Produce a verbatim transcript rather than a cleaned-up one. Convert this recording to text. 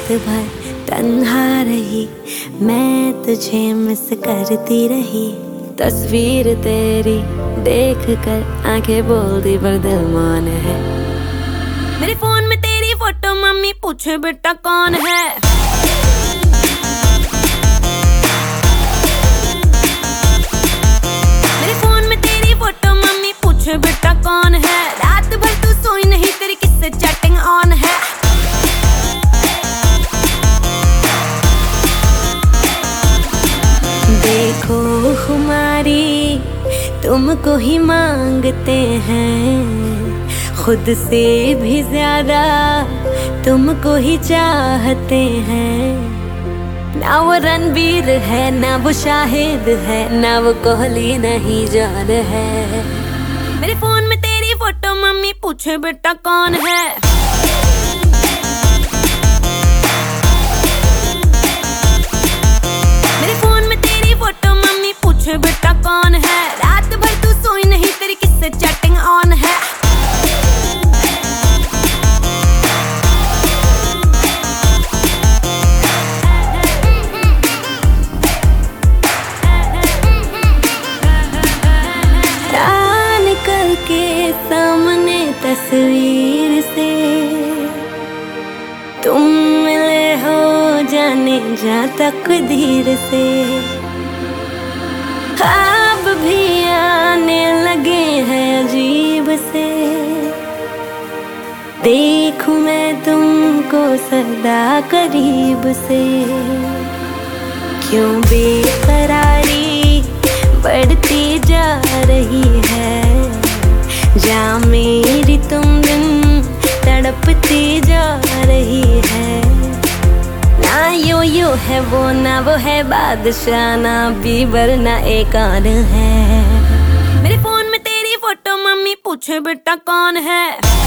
रात भर तन्हा रही, मैं तुझे मिस करती रही। तस्वीर तेरी देख कर आंखें बोलती पर दिल मौन है। मेरे फोन में तेरी फोटो मम्मी पूछे बेटा कौन है। मेरे फोन में तेरी फोटो मम्मी पूछे बेटा कौन है। रात भर तू सोई नहीं, तेरी किससे चैटिंग ऑन है। देखो हमारी तुमको ही मांगते हैं, खुद से भी ज्यादा तुमको ही चाहते हैं। ना वो रणवीर है, ना वो शाहिद है, ना वो कोहली, नहीं जान है। मेरे फोन में तेरी फोटो मम्मी पूछे बेटा कौन है। मेरे फोन में तेरी फोटो मम्मी पूछे बेटा कौन है। रात भर तू सोई नहीं, तेरी किससे चैटिंग ऑन है। निकल के सामने तस्वीर से तुम मिले हो, जाने जा तकदीर से। ख्वाब भी आने लगे हैं अजीब से, देखूं मैं तुमको सदा करीब से। क्यों बेकरारी बढ़ती जा रही है, जा मेरी तुम दिन तड़पती जा रही है। ना यो यो है वो, ना वो है बादशाह, ना बीबर, ना एक और है। मेरे फोन में तेरी फोटो मम्मी पूछे बेटा कौन है।